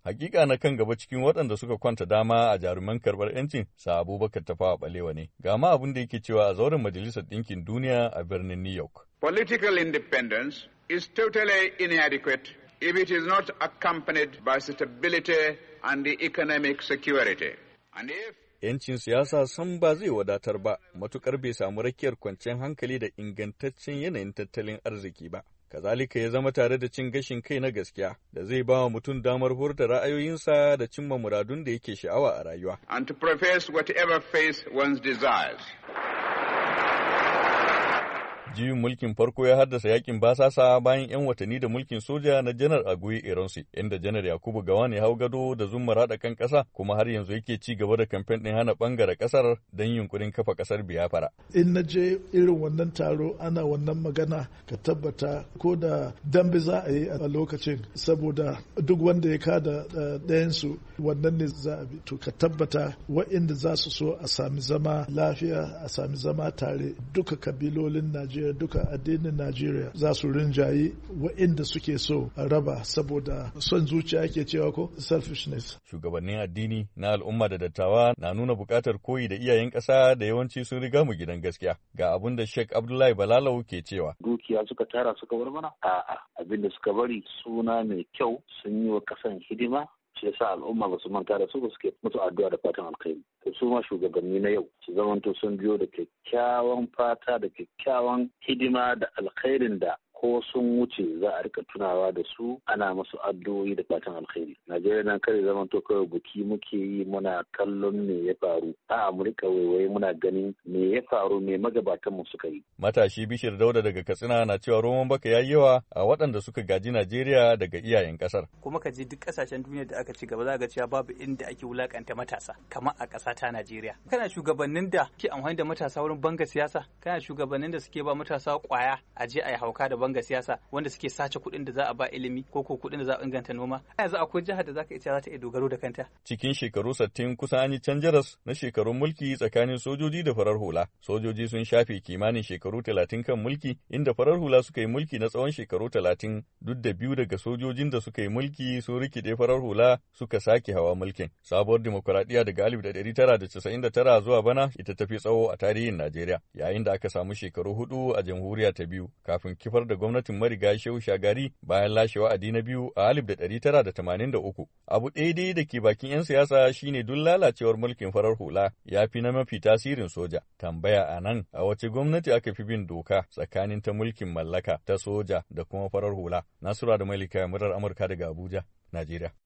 Hakika na kan gaba cikin waɗanda suka kwanta dama a jaruman karɓar 'yancin sa Abubakar Tafawa Balewa ne. Ga ma abin da yake cewa a zauren Majalisar Ɗinkin Duniya a birnin New York. Political independence is totally inadequate if it is not accompanied by stability and economic security. And if ‘Yancin siyasa san ba zai wadatar ba, matuƙar bai samu rakiyar kwanciyar hankali da ingantaccen yanayin tattalin arziki ba. Kazalika ya zama tare da cin gashin kai na gaskiya da zai ba wa mutum damar hurta ra'ayoyinsa da cimma muradun da yake sha'awa a rayuwa. And to profess whatever faith one's desires. Juyin mulkin farko ya haddasa yakin basasa bayan 'yan watanni da mulkin soja na Janar Aguiyi Ironsi, inda Janar Yakubu Gowon ya hau gado da zumma raɗa kan ƙasa kuma har yanzu yake ci gaba da kamfen ɗin hana ɓangare ƙasar don yunkurin kafa ƙasar Biafra. In na je irin wannan taro ana wannan magana ka tabbata ko da dambe za a yi a lokacin saboda duk wanda ya kada ɗayansu wannan ne za a bi. To ka tabbata wa'inda za su so a sami zama lafiya a sami zama tare duka kabilolin Najeriya. Duka addinin Najeriya za su rinjayi wa'inda suke so a raba saboda son zuciya ke cewa ko selfishness. Shugabannin addini na al'umma da dattawa na nuna buƙatar koyi da iyayen ƙasa da yawanci sun riga mu gidan gaskiya. Ga abin da Sheikh Abdullahi Balalau ke cewa. Dukiya suka tara suka bar mana? A'a, abin da suka bari suna mai kyau sun yi wa ƙasan hidima. Shi yasa al'umma ba su manta da su ba suke mutu addu'a da fatan alkhairi. To su ma shugabanni na yau su zamanto sun biyo da kyakkyawan fata da kyakkyawan hidima da alkhairin da ko sun wuce za a rika tunawa da su ana musu addu'o'i da fatan alkhairi. Najeriya nan kare zamanto kawai buki muke yi muna kallon me ya faru. A'a mu rika waiwaye muna ganin me ya faru me magabatan mu suka yi. Matashi Bishir Dauda daga Katsina na cewa roman baka yayi yawa a waɗanda suka gaji Najeriya daga iyayen ƙasar. Kuma ka je duk ƙasashen duniya da aka ci gaba za ga cewa babu inda ake wulakanta matasa kamar a ƙasa ta Najeriya. Kana shugabannin da ke amfani da matasa wurin banga siyasa, kana shugabannin da suke ba matasa ƙwaya a je a yi hauka da banga siyasa wanda suke sace kuɗin da za a ba ilimi ko kuɗin da za a inganta noma. A yanzu akwai jihar da za ka iya za ta iya dogaro da kanta. Cikin shekaru 60 kusan an yi canjaras na shekarun mulki tsakanin sojoji da farar hula. Sojoji sun shafe kimanin shekaru 30 kan mulki inda farar hula suka yi mulki na tsawon shekaru 30 duk da biyu daga sojojin da suka yi mulki sun rikide farar hula suka sake hawa mulkin. Sabuwar dimokuraɗiyya daga 1999 zuwa bana ita tafi tsawo a tarihin Najeriya yayin da aka samu shekaru 4 a jamhuriya ta biyu kafin kifar da gwamnatin marigayi Shehu Shagari bayan lashe wa'adi na biyu a 1983. Abu ɗaya da ke bakin 'yan siyasa shine duk lalacewar mulkin farar hula ya fi na mafi tasirin soja. Tambaya a nan a wace gwamnati aka fi bin doka tsakanin ta mulkin mallaka ta soja da kuma farar hula. Nasura da Malika murar Amurka daga Abuja, Najeriya.